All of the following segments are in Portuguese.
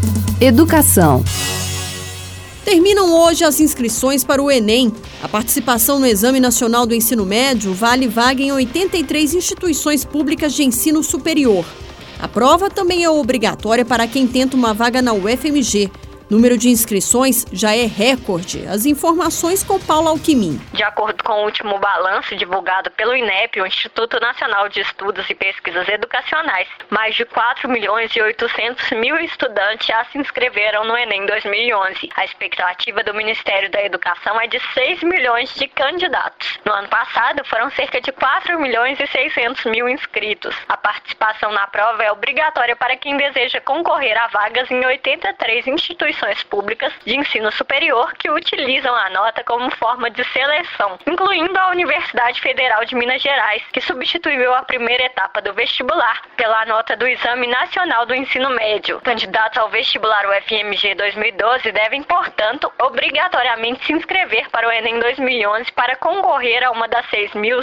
Educação. Terminam hoje as inscrições para o Enem. A participação no Exame Nacional do Ensino Médio vale vaga em 83 instituições públicas de ensino superior. A prova também é obrigatória para quem tenta uma vaga na UFMG. Número de inscrições já é recorde. As informações com Paula Alckmin. De acordo com o último balanço divulgado pelo INEP, o Instituto Nacional de Estudos e Pesquisas Educacionais, mais de 4.800.000 estudantes já se inscreveram no Enem 2011. A expectativa do Ministério da Educação é de 6 milhões de candidatos. No ano passado, foram cerca de 4.600.000 inscritos. A participação na prova é obrigatória para quem deseja concorrer a vagas em 83 instituições públicas de ensino superior que utilizam a nota como forma de seleção, incluindo a Universidade Federal de Minas Gerais, que substituiu a primeira etapa do vestibular pela nota do Exame Nacional do Ensino Médio. Candidatos ao vestibular UFMG 2012 devem, portanto, obrigatoriamente se inscrever para o Enem 2011 para concorrer a uma das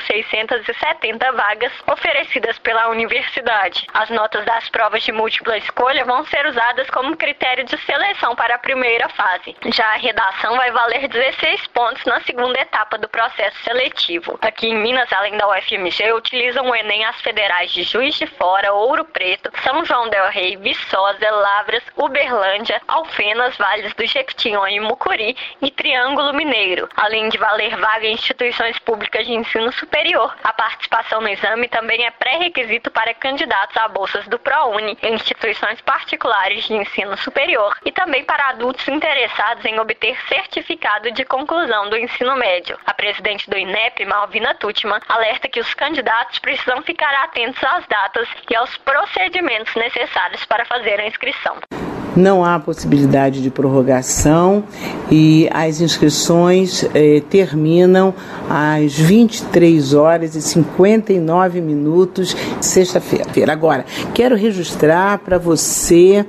6.670 vagas oferecidas pela universidade. As notas das provas de múltipla escolha vão ser usadas como critério de seleção para a primeira fase. Já a redação vai valer 16 pontos na segunda etapa do processo seletivo. Aqui em Minas, além da UFMG, utilizam o Enem as federais de Juiz de Fora, Ouro Preto, São João del Rei, Viçosa, Lavras, Uberlândia, Alfenas, Vales do Jequitinhonha e Mucuri e Triângulo Mineiro. Além de valer vaga em instituições públicas de ensino superior, a participação no exame também é pré-requisito para candidatos a bolsas do ProUni em instituições particulares de ensino superior e também para adultos interessados em obter certificado de conclusão do ensino médio. A presidente do INEP, Malvina Tuchman, alerta que os candidatos precisam ficar atentos às datas e aos procedimentos necessários para fazer a inscrição. Não há possibilidade de prorrogação e as inscrições terminam às 23 horas e 59 minutos, sexta-feira. Agora, quero registrar para você,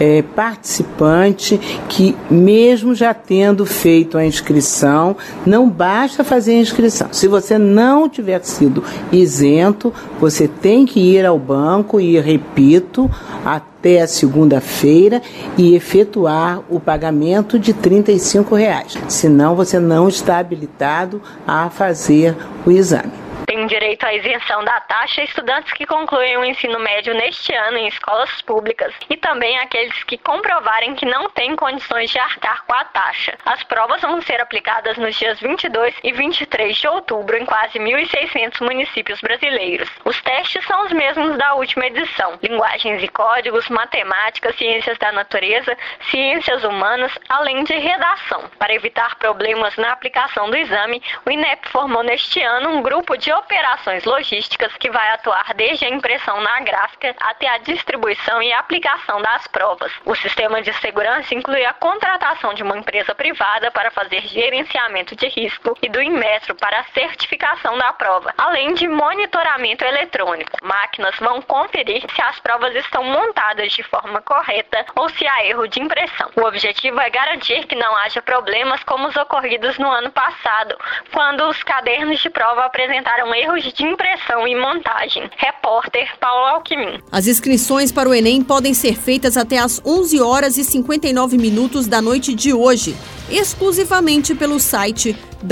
participante, que mesmo já tendo feito a inscrição, não basta fazer a inscrição. Se você não tiver sido isento, você tem que ir ao banco e, repito, até a segunda-feira e efetuar o pagamento de R$ 35. Senão você não está habilitado a fazer o exame. Tem direito à isenção da taxa estudantes que concluem o ensino médio neste ano em escolas públicas e também aqueles que comprovarem que não têm condições de arcar com a taxa. As provas vão ser aplicadas nos dias 22 e 23 de outubro em quase 1.600 municípios brasileiros. Os testes são os mesmos da última edição: linguagens e códigos, matemática, ciências da natureza, ciências humanas, além de redação. Para evitar problemas na aplicação do exame, o INEP formou neste ano um grupo de operações logísticas que vai atuar desde a impressão na gráfica até a distribuição e aplicação das provas. O sistema de segurança inclui a contratação de uma empresa privada para fazer gerenciamento de risco e do Inmetro para a certificação da prova, além de monitoramento eletrônico. Máquinas vão conferir se as provas estão montadas de forma correta ou se há erro de impressão. O objetivo é garantir que não haja problemas como os ocorridos no ano passado, quando os cadernos de prova apresentaram erros de impressão e montagem. Repórter Paula Alckmin. As inscrições para o Enem podem ser feitas até às 11 horas e 59 minutos da noite de hoje, exclusivamente pelo site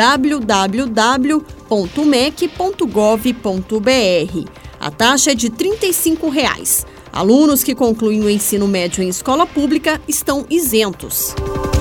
www.mec.gov.br. A taxa é de R$ 35. Alunos que concluem o ensino médio em escola pública estão isentos.